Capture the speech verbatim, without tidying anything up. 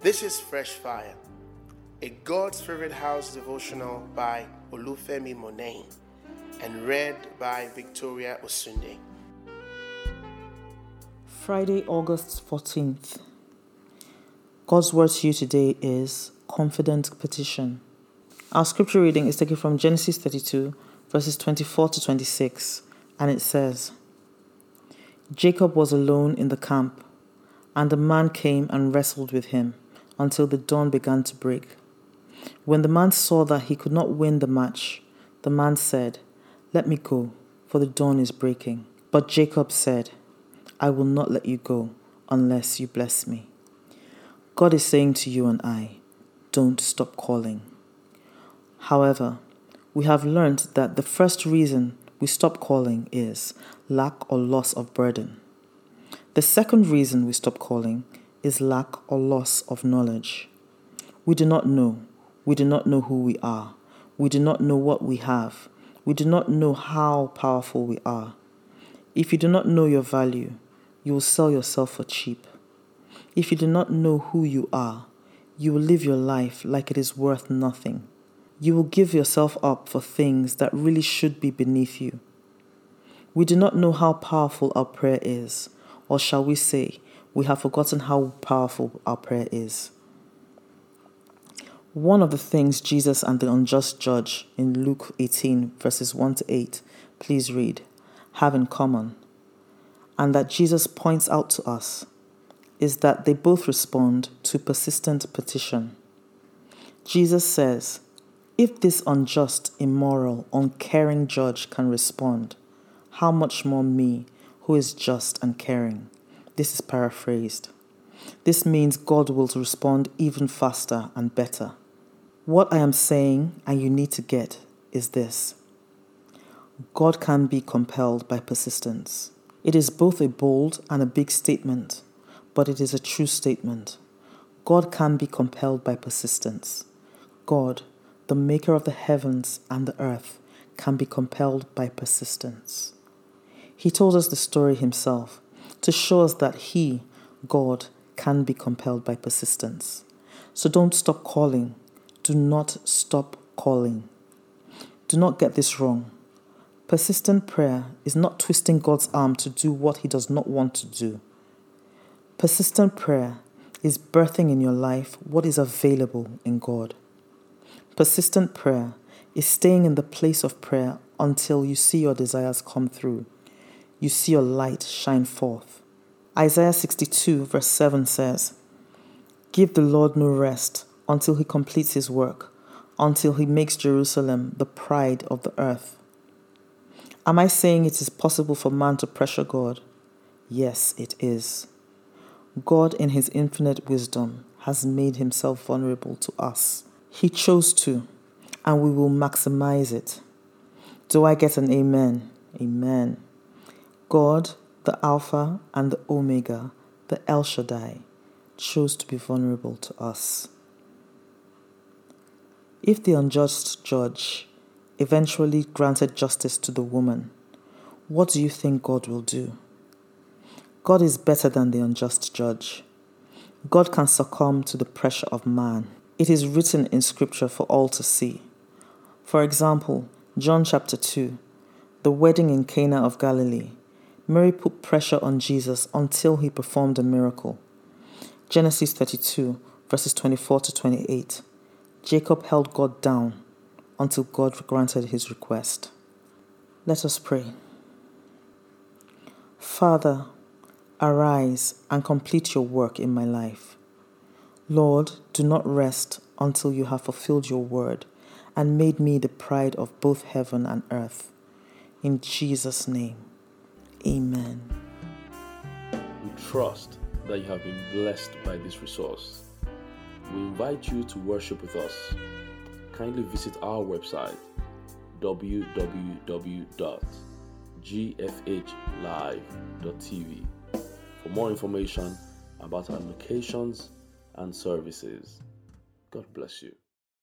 This is Fresh Fire, a God's Favorite House devotional by Olufemi Monain and read by Victoria Osunde. Friday, August fourteenth. God's word to you today is confident petition. Our scripture reading is taken from Genesis thirty-two, verses twenty-four to twenty-six, and it says, Jacob was alone in the camp, and a man came and wrestled with him until the dawn began to break. When the man saw that he could not win the match, the man said, Let me go, for the dawn is breaking. But Jacob said, I will not let you go unless you bless me. God is saying to you and I, don't stop calling. However, we have learned that the first reason we stop calling is lack or loss of burden. The second reason we stop calling is lack or loss of knowledge. We do not know. We do not know who we are. We do not know what we have. We do not know how powerful we are. If you do not know your value, you will sell yourself for cheap. If you do not know who you are, you will live your life like it is worth nothing. You will give yourself up for things that really should be beneath you. We do not know how powerful our prayer is, or shall we say, we have forgotten how powerful our prayer is. One of the things Jesus and the unjust judge in Luke eighteen, verses one to eight, please read, have in common, and that Jesus points out to us, is that they both respond to persistent petition. Jesus says, if this unjust, immoral, uncaring judge can respond, how much more me, who is just and caring? This is paraphrased. This means God will respond even faster and better. What I am saying, and you need to get, is this. God can be compelled by persistence. It is both a bold and a big statement, but it is a true statement. God can be compelled by persistence. God, the maker of the heavens and the earth, can be compelled by persistence. He told us the story himself to show us that he, God, can be compelled by persistence. So don't stop calling. Do not stop calling. Do not get this wrong. Persistent prayer is not twisting God's arm to do what he does not want to do. Persistent prayer is birthing in your life what is available in God. Persistent prayer is staying in the place of prayer until you see your desires come through. You see your light shine forth. Isaiah sixty-two verse seven says, Give the Lord no rest until he completes his work, until he makes Jerusalem the pride of the earth. Am I saying it is possible for man to pressure God? Yes, it is. God in his infinite wisdom has made himself vulnerable to us. He chose to, and we will maximize it. Do I get an amen? Amen. God, the Alpha and the Omega, the El Shaddai, chose to be vulnerable to us. If the unjust judge eventually granted justice to the woman, what do you think God will do? God is better than the unjust judge. God can succumb to the pressure of man. It is written in Scripture for all to see. For example, John chapter two, the wedding in Cana of Galilee. Mary put pressure on Jesus until he performed a miracle. Genesis thirty-two, verses twenty-four to twenty-eight. Jacob held God down until God granted his request. Let us pray. Father, arise and complete your work in my life. Lord, do not rest until you have fulfilled your word and made me the pride of both heaven and earth. In Jesus' name. Amen. We trust that you have been blessed by this resource. We invite you to worship with us. Kindly visit our website w w w dot g f h live dot t v for more information about our locations and services. God bless you.